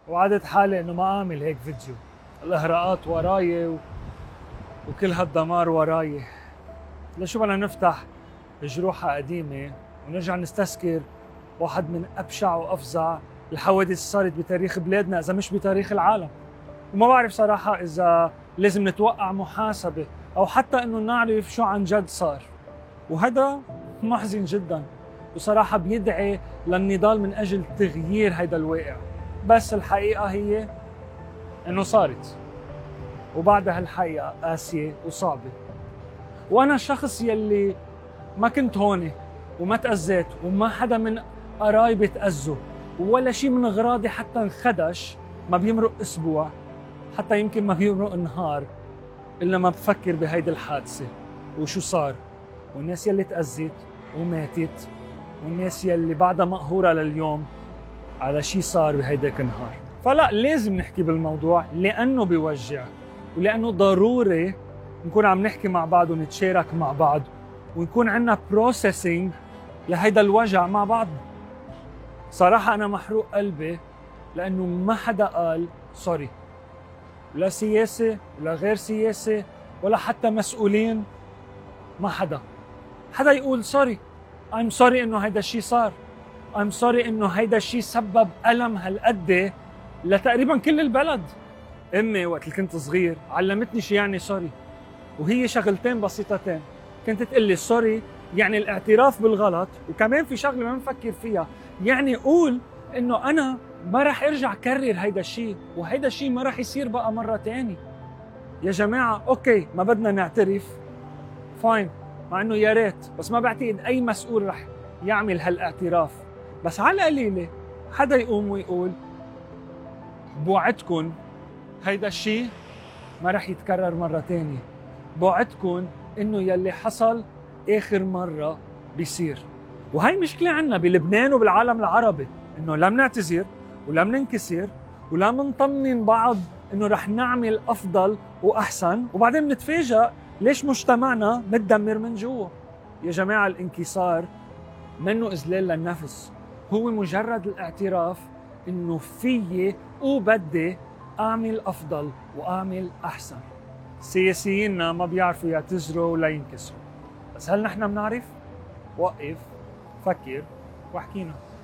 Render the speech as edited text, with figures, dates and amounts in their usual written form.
وعدت حالي انه ما اعمل هيك فيديو. الاهراءات وراي وكل هالدمار وراي. لشو بدنا نفتح جروحة قديمة ونرجع نستذكر واحد من ابشع وافظع الحوادث اللي صارت بتاريخ بلادنا اذا مش بتاريخ العالم. وما بعرف صراحة اذا لازم نتوقع محاسبة او حتى انه نعرف شو عن جد صار. وهذا محزن جدا، وصراحة بيدعي للنضال من اجل تغيير هيدا الواقع. بس الحقيقة هي انه صارت، وبعدها الحقيقة قاسية وصعبة. وانا الشخص يلي ما كنت هون وما تأذيت وما حدا من قرايبي تأذوا ولا شيء من اغراضي حتى انخدش، ما بيمرق اسبوع حتى يمكن ما بيمرق نهار الا ما بفكر بهيدي الحادثة وشو صار، والناس يلي تأذت وماتت، والناس يلي بعدها مقهورة لليوم على شيء صار بهيداك النهار. فلا، لازم نحكي بالموضوع لأنه بيوجع، ولأنه ضروري نكون عم نحكي مع بعض ونتشارك مع بعض ونكون عنا بروسيسنج لهيدا الوجع مع بعض. صراحة أنا محروق قلبي لأنه ما حدا قال سوري، لا سياسة ولا غير سياسة ولا حتى مسؤولين. ما حدا يقول سوري. I'm sorry إنه هيدا الشيء صار. I'm sorry إنه هيدا الشيء سبب ألم هالقد لتقريبا كل البلد. أمي وقت اللي كنت صغير علمتني شو يعني سوري، وهي شغلتين بسيطتين. كنت تقلي سوري يعني الاعتراف بالغلط، وكمان في شغلة ما نفكر فيها، يعني قول إنه أنا ما رح أرجع كرر هيدا الشيء، وهيدا الشيء ما رح يصير بقى مرة تاني. يا جماعة أوكي، ما بدنا نعترف، فاين، مع إنه يا ريت، بس ما بعتقد أي مسؤول رح يعمل هالاعتراف. بس على القليلة حدا يقوم ويقول بوعدكن هيدا الشيء ما رح يتكرر مرة تانية، بوعدكن إنه يلي حصل آخر مرة بيصير. وهي مشكلة عنا بلبنان وبالعالم العربي، إنه لا منعتذر ولا مننكسر ولا منطمن بعض إنه رح نعمل أفضل وأحسن، وبعدين نتفاجأ ليش مجتمعنا متدمر من جوا. يا جماعة، الانكسار منه إذلال للنفس، هو مجرد الاعتراف إنه فيي وبدي أعمل أفضل وأعمل أحسن. سياسييننا ما بيعرفوا يعتذروا ولا ينكسروا، بس هل نحن بنعرف؟ وقف، فكر، واحكينا.